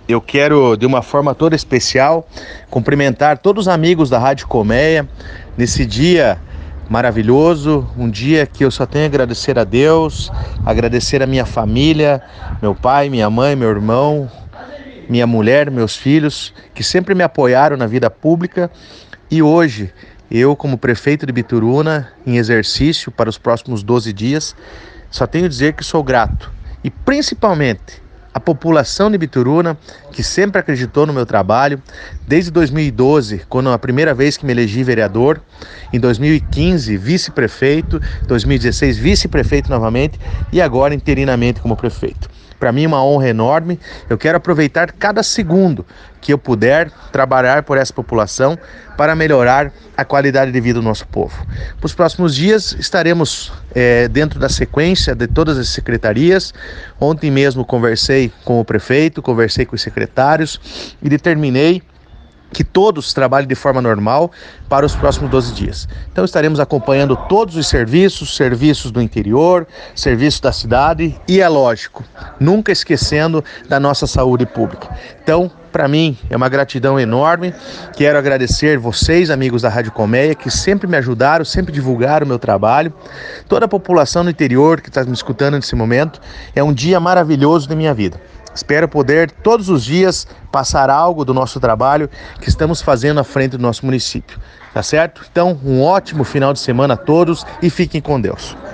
Eu quero, de uma forma toda especial, cumprimentar todos os amigos da Rádio Colmeia nesse dia maravilhoso, um dia que eu só tenho a agradecer a Deus, agradecer a minha família, meu pai, minha mãe, meu irmão, minha mulher, meus filhos, que sempre me apoiaram na vida pública. E hoje, eu, como prefeito de Bituruna, em exercício para os próximos 12 dias, só tenho a dizer que sou grato. E principalmente a população de Bituruna, que sempre acreditou no meu trabalho, desde 2012, quando a primeira vez que me elegi vereador, em 2015 vice-prefeito, 2016 vice-prefeito novamente e agora interinamente como prefeito. Para mim é uma honra enorme. Eu quero aproveitar cada segundo que eu puder trabalhar por essa população para melhorar a qualidade de vida do nosso povo. Nos próximos dias estaremos dentro da sequência de todas as secretarias. Ontem mesmo conversei com o prefeito, conversei com os secretários e determinei que todos trabalhem de forma normal para os próximos 12 dias. Então estaremos acompanhando todos os serviços do interior, serviços da cidade e, é lógico, nunca esquecendo da nossa saúde pública. Então, para mim, é uma gratidão enorme. Quero agradecer vocês, amigos da Rádio Colmeia, que sempre me ajudaram, sempre divulgaram o meu trabalho. Toda a população do interior que está me escutando nesse momento, é um dia maravilhoso da minha vida. Espero poder todos os dias passar algo do nosso trabalho que estamos fazendo à frente do nosso município, tá certo? Então, um ótimo final de semana a todos e fiquem com Deus.